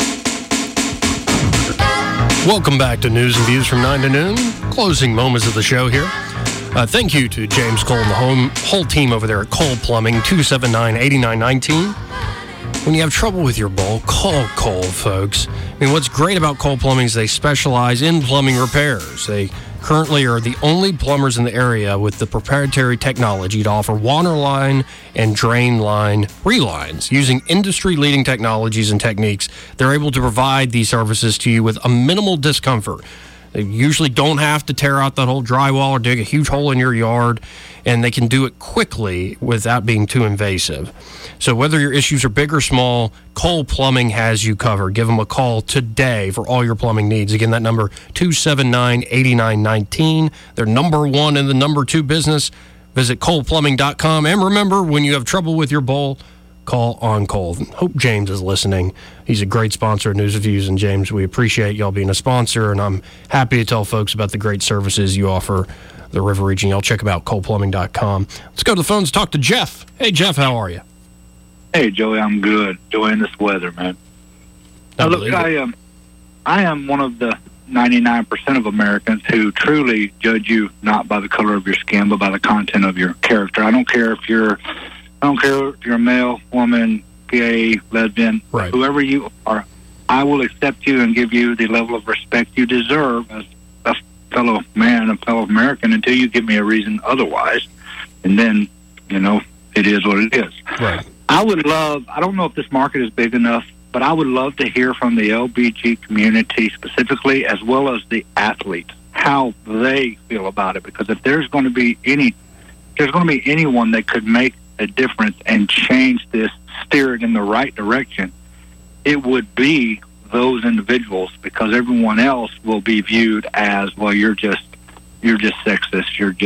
Welcome back to News and Views from 9 to noon. Closing moments of the show here. Thank you to James Cole and the whole team over there at Cole Plumbing, 279-8919. When you have trouble with your bowl, call Cole, folks. I mean, what's great about Cole Plumbing is they specialize in plumbing repairs. They currently are the only plumbers in the area with the proprietary technology to offer water line and drain line relines. Using industry-leading technologies and techniques, they're able to provide these services to you with a minimal discomfort. They usually don't have to tear out that whole drywall or dig a huge hole in your yard, and they can do it quickly without being too invasive. So whether your issues are big or small, Cole Plumbing has you covered. Give them a call today for all your plumbing needs. Again, that number, 279-8919. They're number one in the number two business. Visit coleplumbing.com. And remember, when you have trouble with your bowl, call on Cole. Hope James is listening. He's a great sponsor of News and Views. And James, we appreciate y'all being a sponsor, and I'm happy to tell folks about the great services you offer the River Region. Y'all check them out, coleplumbing.com. Let's go to the phones and talk to Jeff. Hey, Jeff, how are you? Hey, Joey, I'm good. Enjoying this weather, man. Now, look, I am one of the 99% of Americans who truly judge you not by the color of your skin, but by the content of your character. I don't care if you're a male, woman, gay, lesbian, right, whoever you are. I will accept you and give you the level of respect you deserve as a fellow man, a fellow American, until you give me a reason otherwise. And then, it is what it is. Right. I would love, I don't know if this market is big enough, but I would love to hear from the LBG community specifically, as well as the athletes, how they feel about it. Because if there's going to be anyone that could make a difference and change this, steer it in the right direction, it would be those individuals, because everyone else will be viewed as, well, you're just sexist, you're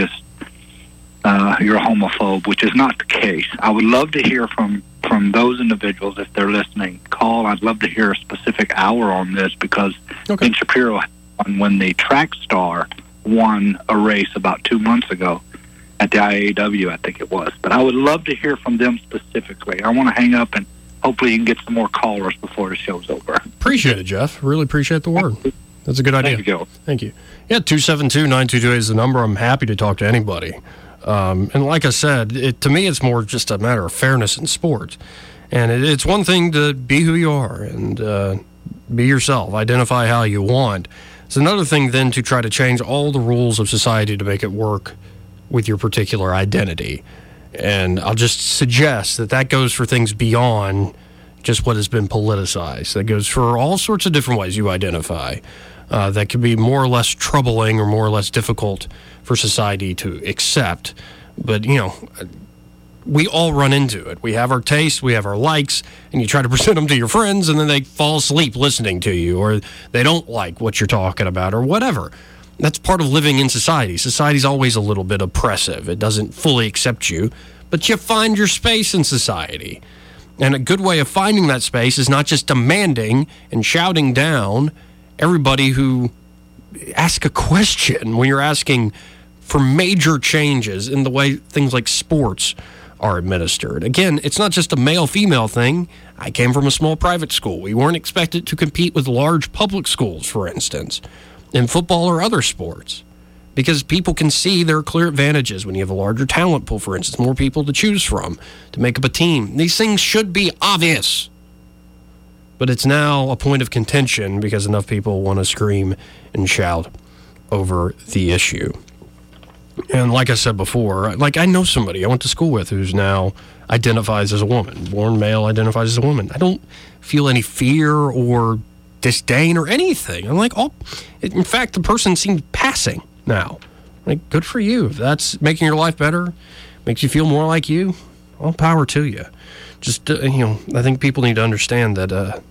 a homophobe, which is not the case. I would love to hear from those individuals if they're listening. Call. I'd love to hear a specific hour on this, because Ben Shapiro, when the track star won a race about 2 months ago at the IAW, I think it was. But I would love to hear from them specifically. I want to hang up and hopefully you can get some more callers before the show's over. Appreciate it, Jeff. Really appreciate the word. That's a good idea. Thank you, Joe. Thank you. Yeah, 272-9228 is the number. I'm happy to talk to anybody. And like I said, to me, it's more just a matter of fairness in sports. And it's one thing to be who you are and be yourself, identify how you want. It's another thing then to try to change all the rules of society to make it work with your particular identity. And I'll just suggest that goes for things beyond just what has been politicized. That goes for all sorts of different ways you identify. That could be more or less troubling or more or less difficult for society to accept. But, we all run into it. We have our tastes, we have our likes, and you try to present them to your friends, and then they fall asleep listening to you, or they don't like what you're talking about, or whatever. That's part of living in society. Society's always a little bit oppressive. It doesn't fully accept you, but you find your space in society. And a good way of finding that space is not just demanding and shouting down everybody who asks a question when you're asking for major changes in the way things like sports are administered. Again, it's not just a male-female thing. I came from a small private school. We weren't expected to compete with large public schools, for instance, in football or other sports, because people can see there are clear advantages when you have a larger talent pool, for instance, more people to choose from to make up a team. These things should be obvious, but it's now a point of contention because enough people want to scream and shout over the issue. And like I said before, like I know somebody I went to school with who's now identifies as a woman, born male, identifies as a woman. I don't feel any fear or disdain or anything. I'm like, oh, in fact, the person seemed passing now. Like, good for you. If that's making your life better, makes you feel more like you, all power to you. Just, I think people need to understand that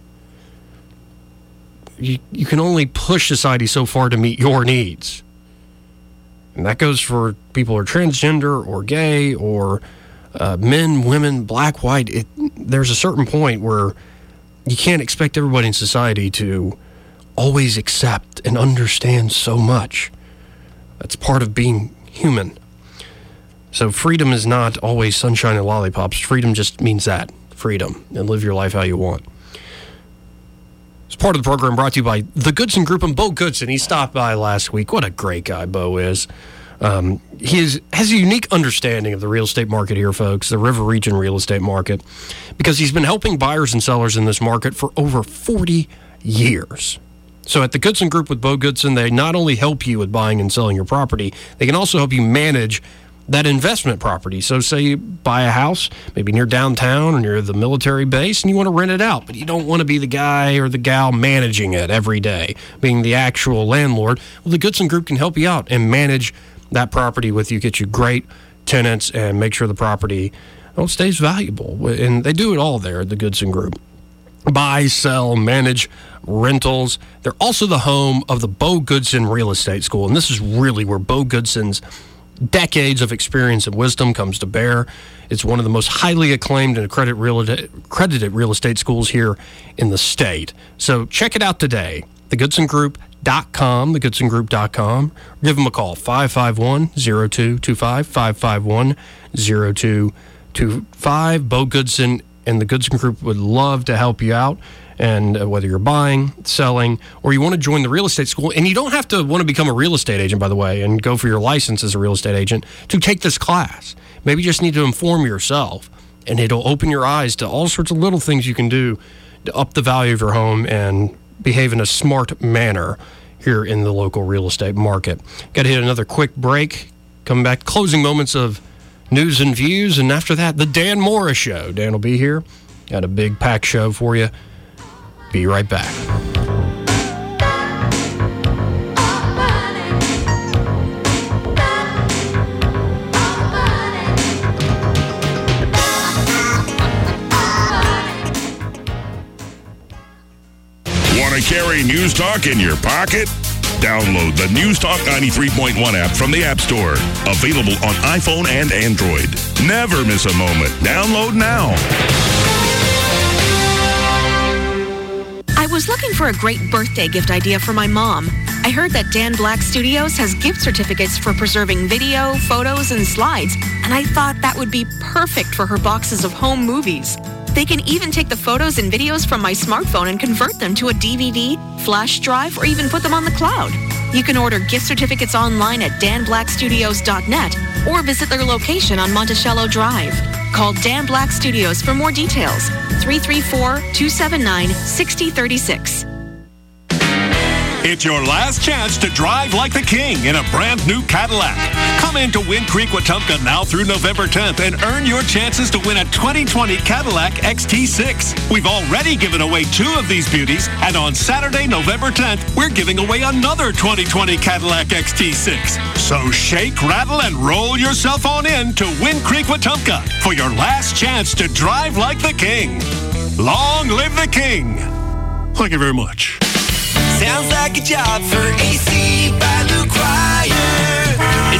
you can only push society so far to meet your needs. And that goes for people who are transgender or gay or men, women, black, white. There's a certain point where you can't expect everybody in society to always accept and understand so much. That's part of being human. So freedom is not always sunshine and lollipops. Freedom just means that, freedom, and live your life how you want. It's part of the program brought to you by the Goodson Group and Bo Goodson. He stopped by last week. What a great guy Bo is. He has a unique understanding of the real estate market here, folks, the River Region real estate market, because he's been helping buyers and sellers in this market for over 40 years. So at the Goodson Group with Bo Goodson, they not only help you with buying and selling your property, they can also help you manage that investment property. So say you buy a house, maybe near downtown or near the military base, and you want to rent it out, but you don't want to be the guy or the gal managing it every day, being the actual landlord. Well, the Goodson Group can help you out and manage that property with you, get you great tenants, and make sure the property stays valuable. And they do it all there at the Goodson Group. Buy, sell, manage rentals. They're also the home of the Bo Goodson Real Estate School, and this is really where Bo Goodson's decades of experience and wisdom comes to bear. It's one of the most highly acclaimed and accredited real estate schools here in the state. So check it out today, thegoodsongroup.com, thegoodsongroup.com. Give them a call, 551-0225, 551-0225. Bo Goodson and the Goodson Group would love to help you out. And whether you're buying, selling, or you want to join the real estate school, and you don't have to want to become a real estate agent, by the way, and go for your license as a real estate agent to take this class. Maybe you just need to inform yourself, and it'll open your eyes to all sorts of little things you can do to up the value of your home and behave in a smart manner here in the local real estate market. Got to hit another quick break. Coming back, closing moments of news and views, and after that, the Dan Morris Show. Dan will be here. Got a big packed show for you. Be right back. Want to carry News Talk in your pocket? Download the News Talk 93.1 app from the App Store. Available on iPhone and Android. Never miss a moment. Download now. I was looking for a great birthday gift idea for my mom. I heard that Dan Black Studios has gift certificates for preserving video, photos, and slides, and I thought that would be perfect for her boxes of home movies. They can even take the photos and videos from my smartphone and convert them to a DVD, flash drive, or even put them on the cloud. You can order gift certificates online at danblackstudios.net or visit their location on Monticello Drive. Call Dan Black Studios for more details. 334-279-6036. It's your last chance to drive like the king in a brand new Cadillac. Come into Wind Creek, Wetumpka now through November 10th and earn your chances to win a 2020 Cadillac XT6. We've already given away 2 of these beauties, and on Saturday, November 10th, we're giving away another 2020 Cadillac XT6. So shake, rattle, and roll yourself on in to Wind Creek, Wetumpka for your last chance to drive like the king. Long live the king. Thank you very much. Sounds like a job for AC by Lou Cross.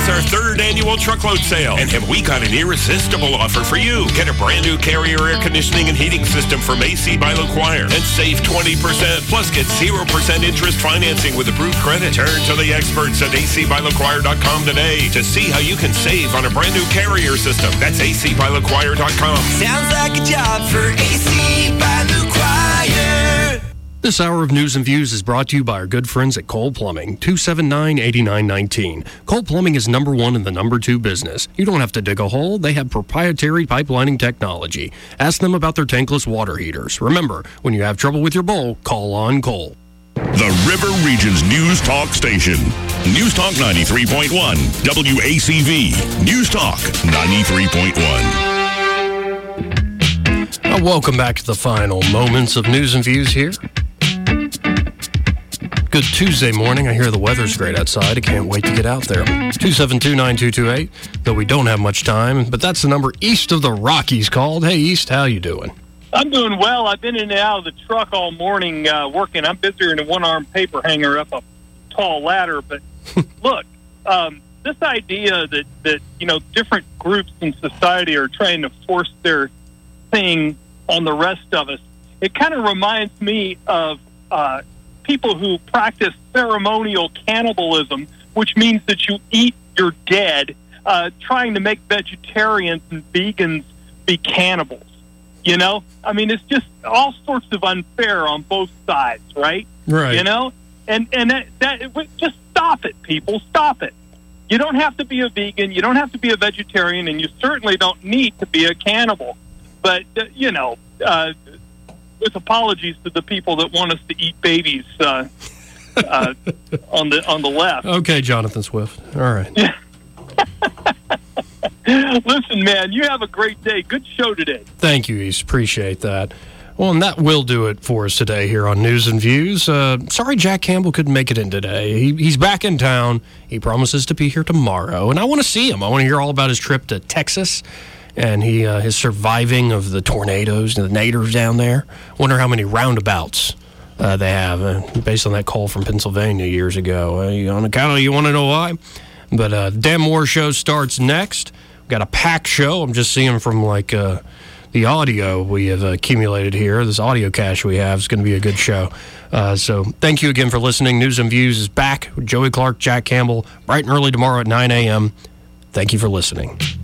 our 3rd annual truckload sale. And have we got an irresistible offer for you? Get a brand new Carrier air conditioning and heating system from AC by LaQuire and save 20%. Plus, get 0% interest financing with approved credit. Turn to the experts at acbylaquire.com today to see how you can save on a brand new Carrier system. That's acbylaquire.com. Sounds like a job for AC by LaQuire. This hour of News and Views is brought to you by our good friends at Cole Plumbing, 279-8919. Cole Plumbing is number 1 in the number 2 business. You don't have to dig a hole. They have proprietary pipelining technology. Ask them about their tankless water heaters. Remember, when you have trouble with your bowl, call on Cole. The River Region's News Talk station. News Talk 93.1, WACV. News Talk 93.1. Welcome back to the final moments of News and Views here. Good Tuesday morning. I hear the weather's great outside. I can't wait to get out there. 272-9228, though we don't have much time, but that's the number east of the Rockies called. Hey, East, how you doing? I'm doing well. I've been in and out of the truck all morning working. I'm busier than a one-armed paper hanger up a tall ladder. But look, this idea that different groups in society are trying to force their thing on the rest of us, it kind of reminds me of people who practice ceremonial cannibalism, which means that you eat your dead, trying to make vegetarians and vegans be cannibals. You know, I mean, it's just all sorts of unfair on both sides, right? Right. You know, and that just stop it, people, stop it. You don't have to be a vegan, you don't have to be a vegetarian, and you certainly don't need to be a cannibal. But with apologies to the people that want us to eat babies on the left. Okay, Jonathan Swift. All right. Listen, man, you have a great day. Good show today. Thank you, East. Appreciate that. Well, and that will do it for us today here on News and Views. Sorry Jack Campbell couldn't make it in today. He's back in town. He promises to be here tomorrow, and I want to see him. I want to hear all about his trip to Texas and his surviving of the tornadoes and the naders down there. Wonder how many roundabouts they have based on that call from Pennsylvania years ago. On account of you want to know why? But Dan Moore show starts next. We've got a packed show. I'm just seeing from the audio we have accumulated here. This audio cache we have is going to be a good show. So thank you again for listening. News and Views is back with Joey Clark, Jack Campbell, bright and early tomorrow at 9 a.m. Thank you for listening.